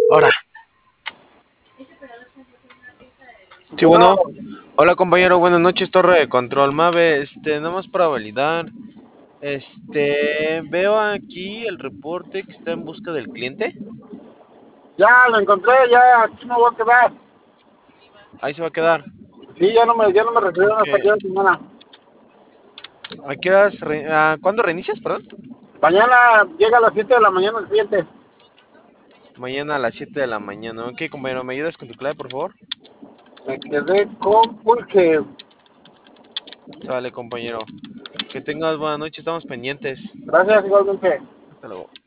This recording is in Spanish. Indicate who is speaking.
Speaker 1: Ahora. Sí,
Speaker 2: Bueno,
Speaker 1: bueno. Hola, compañero. Buenas noches, Torre de Control. Mave, nada más para validar. Veo aquí el reporte que está en busca del cliente.
Speaker 2: ya lo encontré, ya aquí me voy a quedar.
Speaker 1: Ahí se va a quedar.
Speaker 2: Sí, ya no me recibieron
Speaker 1: Ok.
Speaker 2: hasta aquí la semana.
Speaker 1: ¿A qué horas ¿cuándo reinicias, perdón?
Speaker 2: Mañana llega a las 7 de la mañana el cliente.
Speaker 1: Mañana a las 7 de la mañana. Ok, compañero, ¿me ayudas con tu clave, por favor?
Speaker 2: Me quedé con pulque.
Speaker 1: Sale, compañero. Que tengas buena noche, estamos pendientes.
Speaker 2: Gracias igualmente.
Speaker 1: Hasta luego.